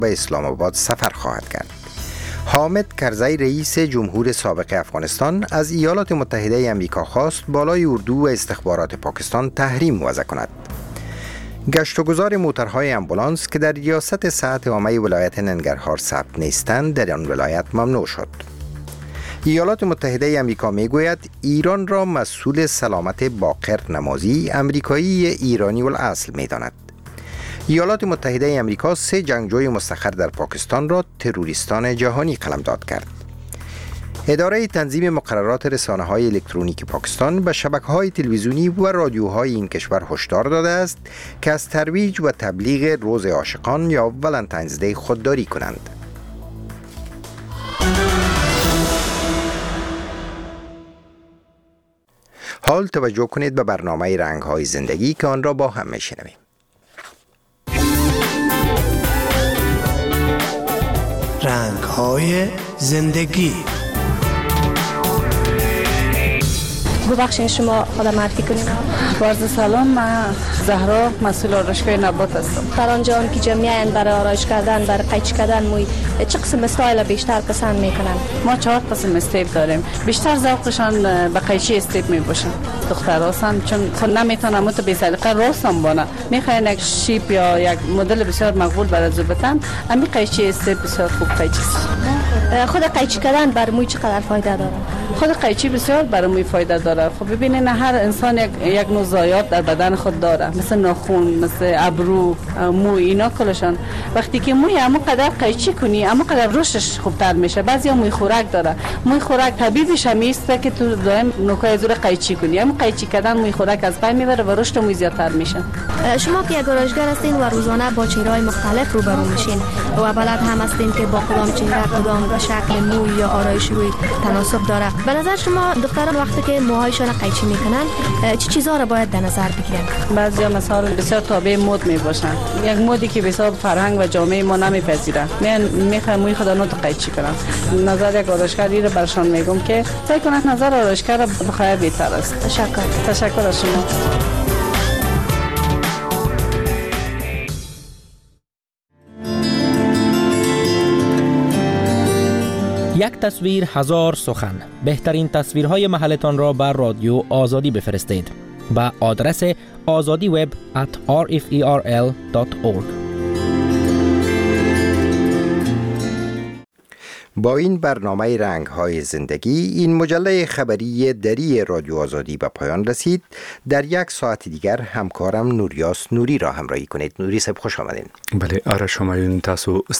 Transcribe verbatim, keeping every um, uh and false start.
به اسلام آباد سفر خواهد کرد. حامد کرزی رئیس جمهور سابق افغانستان از ایالات متحده آمریکا خواست بالای اردو و استخبارات پاکستان تحریم وضع کند. گشت و گذار موترهای امبولانس که در ریاست صحت عامه ولایت ننگرهار ثبت نیستند در آن ولایت ممنوع شد. ایالات متحده آمریکا میگوید ایران را مسئول سلامت باقر نمازی امریکایی ایرانی الاصل میداند. ایالات متحده آمریکا سه جنگجوی مستخر در پاکستان را تروریستان جهانی قلمداد کرد. اداره تنظیم مقررات رسانه‌های الکترونیکی پاکستان به شبکه‌های تلویزیونی و رادیوهای این کشور هشدار داده است که از ترویج و تبلیغ روز عاشقان یا ولنتاینز دی خودداری کنند. حال توجه کنید به برنامه رنگ‌های زندگی که آن را با هم می‌شنویم. رنگ‌های زندگی. ببخشید شما خودم معرفی کنید. عرض سلام، من زهرا مسئول آرایشگاه نبات هستم. در آنجا هم که جمعیان برای آرایش کردن، برای قیچی کردن موی چه قسم استایل بیشتر پسند میکنن؟ ما چهار قسم استیپ داریم. بیشتر ذوقشان به قیچی استیپ میباشن. دختراسن چون خود نمیتونن مت بی سلیقه راستم بانه. میخواین یک شیپ یا یک مدل بسیار مقبول برای ذوبتن، امی قیچی استیپ بسیار خوب قیچی است. خود قیچی کردن برای موی چقدر فایده داره؟ خود قیچی بسیار برای موی فایده داره. خب ببینید هر انسان یک یک نوع ضایعات در بدن خود داره، مثل ناخن، مثل ابرو، موی، اینا کلشان وقتی که موی اما قدر قیچی کنی اما قدر رشدش خوبتر میشه. بعضیا موی خوراک داره، موی خوراک طبیعیش همیست که تو دائم نوکای زور قیچی کنی، اما قیچی کردن موی خوراک از بین میبره و رشد موی زیادتر میشه. شما که یک آرایشگر هستین و روزانه با چهره‌های مختلف روبرو میشین و بلد هم هستین که با کدام چهره کدام شکل موی یا آرایش روی تناسب داره، به نظر شما دختران وقتی که موهایشان قیچی میکنن چه چیزا را باید در نظر بگیرن؟ بعضیا مثلا بسیار تابع مد میباشن، یک مدی که بسیار فرهنگ و جامعه ما نمیپذیرن، میان میخوان موی خود رو قیچی کنن. نظر یک آرایشگری رو برشان میگم که سعی کنن نظر آرایشگر رو بخیر بهتر است. تشکر. تشکر از شما. یک تصویر هزار سخن. بهترین تصویرهای محلتان را بر رادیو آزادی بفرستید به آدرس آزادی وب ات آر اف ای آر ال دات اورگ. با این برنامه رنگ‌های زندگی این مجله خبری دری رادیو آزادی به پایان رسید. در یک ساعت دیگر همکارم نوریاس نوری را همراهی کنید. نوری صاحب خوش آمدین. بله آره شما این تاسو